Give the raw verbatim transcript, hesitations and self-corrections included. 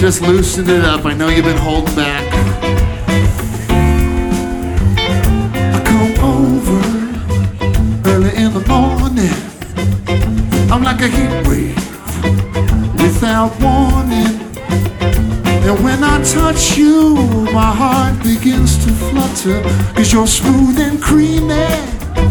Just loosen it up. I know you've been holding back. I come over early in the morning. I'm like a heat wave without warning. And when I touch you, my heart begins to flutter, 'cause you're smooth and creamy.